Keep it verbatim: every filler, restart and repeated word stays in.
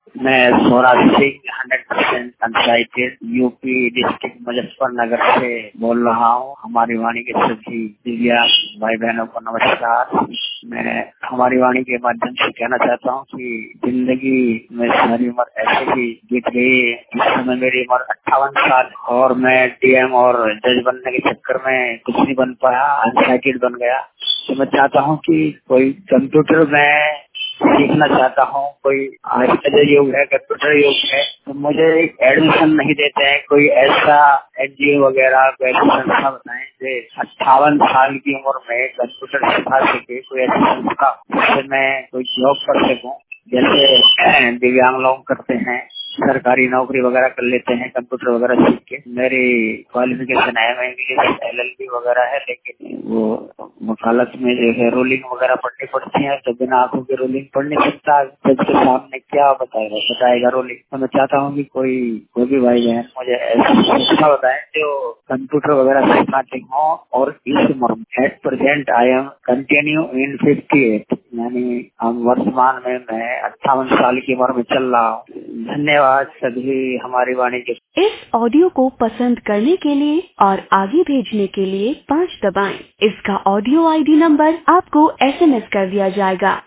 मैं Swaraj Singh hundred percent unsighted UP district Muzaffarnagar से बोल रहा हूँ। हमारी वाणी के सभी दिव्यांग भाई बहनों को नमस्कार। मैं हमारी वाणी के माध्यम से कहना चाहता हूँ कि जिंदगी में सारी उम्र ऐसे ही बीत गई। इस समय मेरी उम्र अट्ठावन साल और मैं डीएम और जज बनने के चक्कर में कुछ नहीं बन पाया, अनसाइटेड बन गया। तो मैं चाहता हूँ कि कोई कंप्यूटर में सीखना चाहता हूँ, कोई आज का जो युग है कंप्यूटर युग है, तो मुझे एडमिशन नहीं देते हैं। कोई ऐसा एनजीओ वगैरह कोई ऐसी संस्था बताएं जो अट्ठावन साल की उम्र में कंप्यूटर सिखा सके, कोई ऐसी संस्था जिससे मैं कोई जॉब कर सकूं, जैसे दिव्यांग लोग करते हैं, सरकारी नौकरी वगैरह कर लेते हैं कंप्यूटर वगैरह सीख के। मेरी क्वालिफिकेशन है इंग्लिश एलएलबी वगैरह है, लेकिन वो वकालत में जो है रोलिंग वगैरह पढ़नी पड़ती है, तो बिना आंखों की रोलिंग पढ़ नहीं सकता। जज के सामने क्या बताएगा बताएगा रोलिंग। तो मैं चाहता हूँ कि कोई कोई भी भाई बहन मुझे ऐसी संस्था बताए जो कंप्यूटर वगैरह सिखाते हों। और इस उम्र में at present I am continue in fifty eight, यानी हम वर्तमान में मैं अट्ठावन साल की उम्र में चल रहा हूँ। धन्यवाद सभी हमारी वाणी के। इस ऑडियो को पसंद करने के लिए और आगे भेजने के लिए पाँच दबाएं। इसका ऑडियो आईडी नंबर आपको एसएमएस कर दिया जाएगा।